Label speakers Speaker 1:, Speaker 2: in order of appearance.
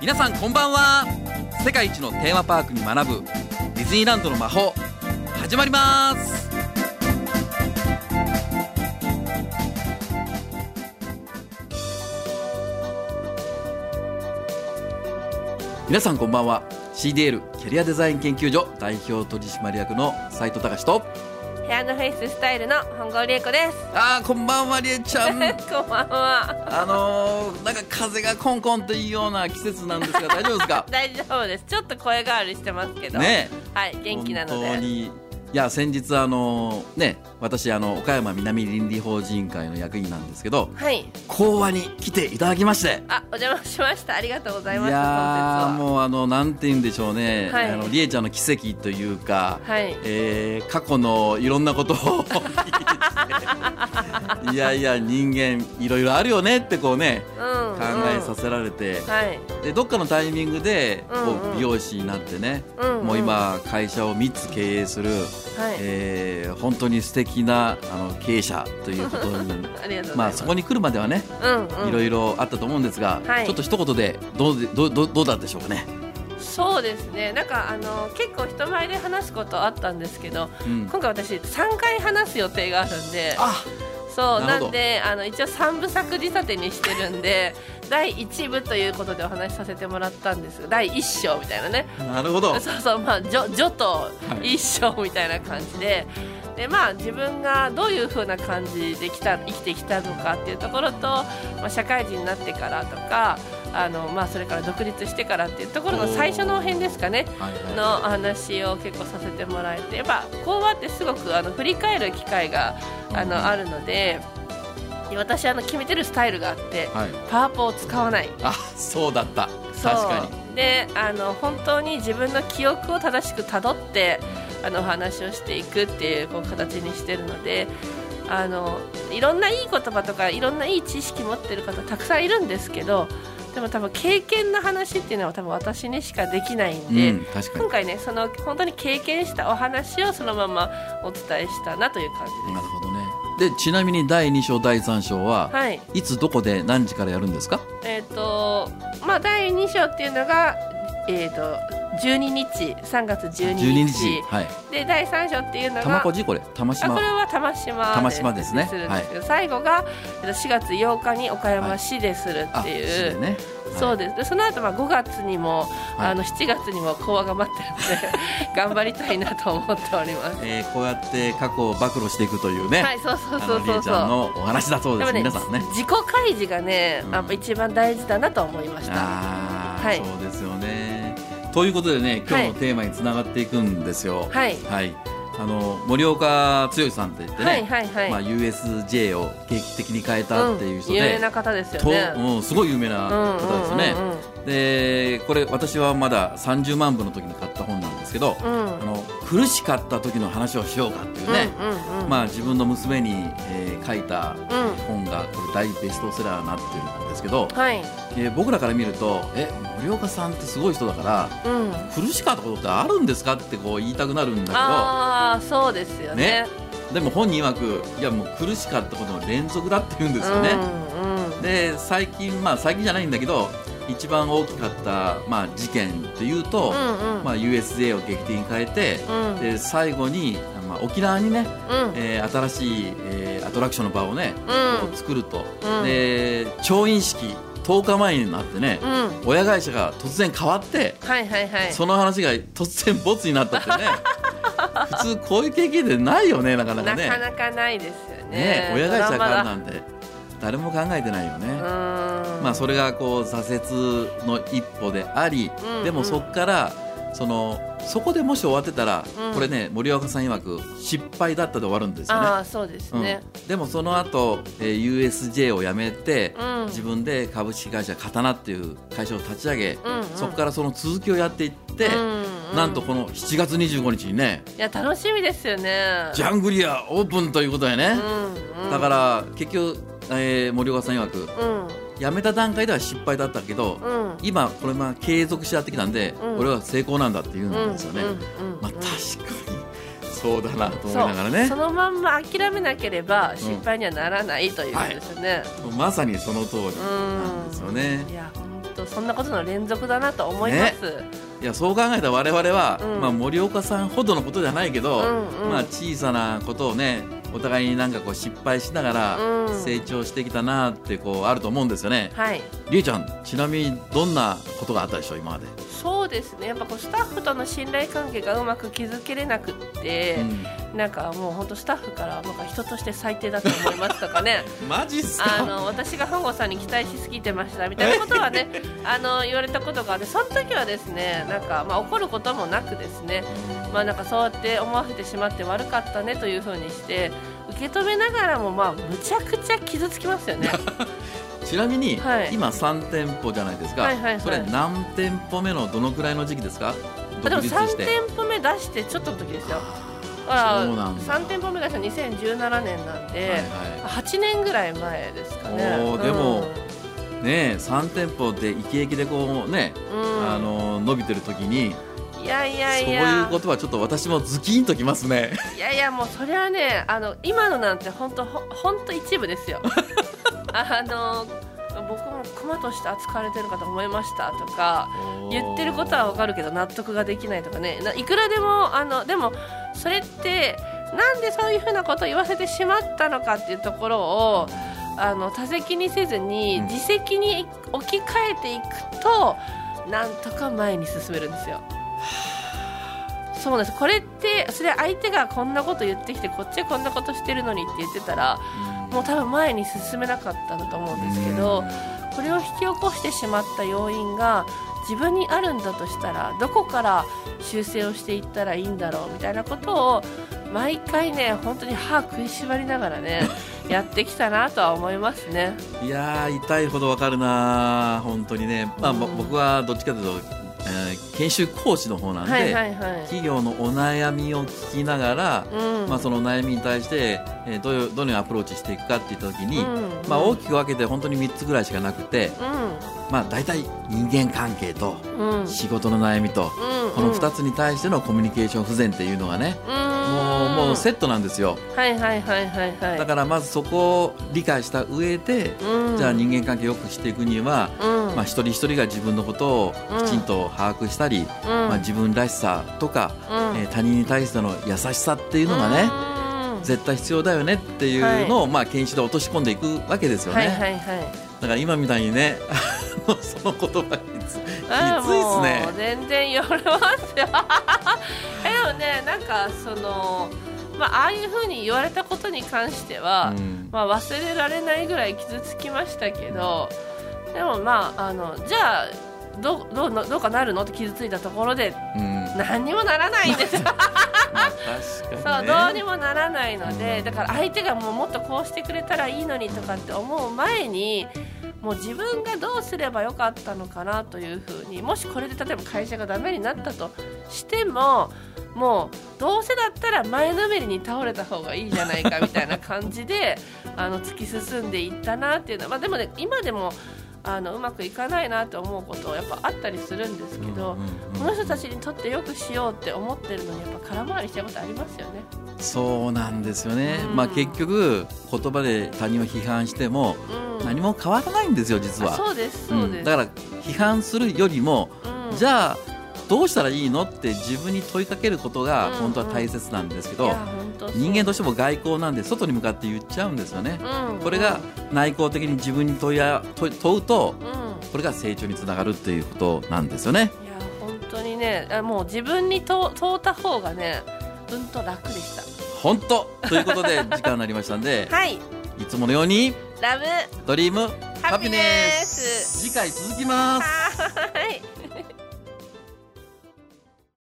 Speaker 1: 皆さんこんばんは。世界一のテーマパークに学ぶディズニーランドの魔法始まります。皆さんこんばんは。 CDL キャリアデザイン研究所代表取締役の斉藤隆と
Speaker 2: ヘアのフェイススタイルの本郷理恵子です。
Speaker 1: こんばんはりえちゃん
Speaker 2: こんばんは。
Speaker 1: なんか風がコンコンというような季節なんですが大丈夫ですか？
Speaker 2: 大丈夫です。ちょっと声変わりしてますけど
Speaker 1: ね、
Speaker 2: はい、元気なので。
Speaker 1: 本当にいや先日私岡山南倫理法人会の役員なんですけど、
Speaker 2: はい、
Speaker 1: 講話に来ていただきまして、
Speaker 2: お邪魔しました。ありがとうございます。
Speaker 1: いやもうなんて言うんでしょうね、
Speaker 2: はい、
Speaker 1: りえちゃんの奇跡というか、
Speaker 2: はい、
Speaker 1: 過去のいろんなことをいやいや人間いろいろあるよねってこうね、考えさせられて、
Speaker 2: はい、
Speaker 1: でどっかのタイミングでこう美容師になってね、もう今会社を3つ経営する、はい、本当に素敵な経営者ということにそこに来るまではね、いろいろあったと思うんですが、はい、ちょっと一言でどうだったでしょうかね。
Speaker 2: そうですね、なんか結構人前で話すことあったんですけど、今回私3回話す予定があるんで、なんで一応3部作仕立てにしてるんで第1部ということでお話しさせてもらったんですが、第1章みたいなね。
Speaker 1: なるほど。
Speaker 2: そうそう、序と1章みたいな感じで、で自分がどういう風な感じで生きてきたのかっていうところと、社会人になってからとかそれから独立してからっていうところの最初の辺ですかね、の話を結構させてもらえて、やっぱ講話ってすごく振り返る機会があるので、私決めてるスタイルがあって、パワポを使わない。
Speaker 1: そうだった。確かに。
Speaker 2: で本当に自分の記憶を正しくたどってお話をしていくっていう形にしてるので、いろんないい言葉とかいろんないい知識持ってる方たくさんいるんですけど、でも多分経験の話っていうのは多分私にしかできないんで、今回ね本当に経験したお話をそのままお伝えしたなという感じです。
Speaker 1: なるほどね。でちなみに第2章第3章は、いつどこで何時からやるんですか？
Speaker 2: 第2章っていうのが12日3月12日、
Speaker 1: はい、
Speaker 2: で第3章っていうのが
Speaker 1: 玉子これ玉島、
Speaker 2: これは玉島ですね。最後が4月8日に岡山市でするっていう、そうです。でその後5月にも、7月にも講話が待ってるので頑張りたいなと思っております。
Speaker 1: こうやって過去を暴露していくというね、りえちゃんのお話だそうです。皆さんね、
Speaker 2: 自己開示がね、一番大事だなと思いました。
Speaker 1: そうですよね。ということでね、今日のテーマにつながっていくんですよ。森岡剛さんって言ってね、USJ を劇的に変えたっていう人で、
Speaker 2: 有名な方ですよね。
Speaker 1: すごい有名な方ですよね。でこれ私はまだ30万部の時に買った本なんですけど、苦しかった時の話をしようかっていうね、自分の娘に、書いた本がこれ大ベストセラーになってるんですけど、僕らから見ると森岡さんってすごい人だから、苦しかったことってあるんですかってこう言いたくなるんだけど、
Speaker 2: そうですよね。
Speaker 1: でも本人曰くいやもう苦しかったことの連続だって言うんですよね。で最近じゃないんだけど一番大きかった、事件というと、USJ を劇的に変えて、で最後に、沖縄にね、新しい、アトラクションの場をね、作ると、で調印式10日前になってね、親会社が突然変わって、その話が突然ボツになったってね普通こういう経験でないよね、なかなかね。
Speaker 2: なかなかないですよね。
Speaker 1: 親会社変わるなんて誰も考えてないよね。それがこう挫折の一歩であり、でもそこからそこでもし終わってたら、これね森岡さん曰く失敗だったで終わるんですよね。
Speaker 2: そうですね。
Speaker 1: でもその後、USJ を辞めて、自分で株式会社刀っていう会社を立ち上げ、そこからその続きをやっていって、なんとこの7月25日にね、
Speaker 2: いや楽しみですよね。
Speaker 1: ジャングリアオープンということでね、だから結局、森岡さん曰く、辞めた段階では失敗だったけど、今これ継続しやってきたんで、これは成功なんだって言うんですよね。確かにそうだなと思いながらね、
Speaker 2: そのまんま諦めなければ失敗にはならないということですよね。
Speaker 1: まさにその通りなんですよね。
Speaker 2: いや本当そんなことの連続だなと思います、
Speaker 1: ね、いやそう考えたら我々は、森岡さんほどのことじゃないけど、小さなことをねお互いになんかこう失敗しながら成長してきたなってこうあると思うんですよね。
Speaker 2: はい。
Speaker 1: りえちゃんちなみにどんなことがあったでしょう今まで。
Speaker 2: そうですね、やっぱこうスタッフとの信頼関係がうまく築けれなくって、なんかもう本当スタッフからなんか人として最低だと思いますとかね
Speaker 1: マジっすか。
Speaker 2: 私が本郷さんに期待しすぎてましたみたいなことはね言われたことがあって、その時はですねなんか、怒ることもなくですね、なんかそうやって思わせてしまって悪かったねというふうにして受け止めながらもむちゃくちゃ傷つきますよね
Speaker 1: ちなみに、
Speaker 2: はい、
Speaker 1: 今3店舗じゃないですか、それ何店舗目のどのくらいの時期ですか。
Speaker 2: でも3店舗目出してちょっとの時ですよ。だから3店舗目出した2017年なんで、8年ぐらい前ですかね。
Speaker 1: でも、ね3店舗でイケイケでこうね、伸びてる時に
Speaker 2: いや
Speaker 1: そういうことはちょっと私もズキンときますね。
Speaker 2: いやもうそれはね今のなんて本当一部ですよ僕もクマとして扱われてるかと思いましたとか言ってることは分かるけど納得ができないとかね、いくらでもでもそれってなんでそういうふうなことを言わせてしまったのかっていうところを他責にせずに自責に置き換えていくとなんとか前に進めるんですよ。そうです。これってそれ相手がこんなこと言ってきてこっちはこんなことしてるのにって言ってたらもう多分前に進めなかったんだと思うんですけど、これを引き起こしてしまった要因が自分にあるんだとしたらどこから修正をしていったらいいんだろうみたいなことを毎回ね本当に歯食いしばりながらねやってきたなとは思いますね。い
Speaker 1: や痛いほどわかるな本当にね、僕はどっちかというと研修講師の方なんで、企業のお悩みを聞きながら、その悩みに対して、どのようにアプローチしていくかっていった時に、大きく分けて本当に3つぐらいしかなくて、大体人間関係と仕事の悩みと、この2つに対してのコミュニケーション不全っていうのがね、もうセットなんですよ。だからまずそこを理解した上で、じゃあ人間関係を良くしていくには、一人一人が自分のことをきちんと把握したり、自分らしさとか、他人に対しての優しさっていうのがね、絶対必要だよねっていうのを、研修で落とし込んでいくわけですよね。だから今みたいにねその言葉きついですね。
Speaker 2: 全然言われますよでもねなんかああいうふうに言われたことに関しては、忘れられないぐらい傷つきましたけど、でもじゃあどうかなるのって傷ついたところで、何にもならないんですよそうどうにもならないので、だから相手がもっとこうしてくれたらいいのにとかって思う前にもう自分がどうすればよかったのかなというふうに、もしこれで例えば会社がダメになったとしてももうどうせだったら前のめりに倒れた方がいいじゃないかみたいな感じで突き進んでいったなっていうのは、でもね今でもうまくいかないなと思うことやっぱあったりするんですけど、この人たちにとってよくしようって思ってるのにやっぱ空回りしちゃうことありますよね。
Speaker 1: そうなんですよね、結局言葉で他人を批判しても何も変わらないんですよ実は。
Speaker 2: そうですそうです、
Speaker 1: だから批判するよりも、じゃあどうしたらいいのって自分に問いかけることが本当は大切なんですけど、人間としても外交なんで外に向かって言っちゃうんですよね。これが内向的に自分に問うと、これが成長につながるっていうことなんですよね。
Speaker 2: いや本当にねもう自分に問った方がねと楽でした
Speaker 1: 本当ということで時間になりましたんで、いつものように
Speaker 2: ラブ
Speaker 1: ドリーム
Speaker 2: ハピネス
Speaker 1: 次回続きます。
Speaker 2: はい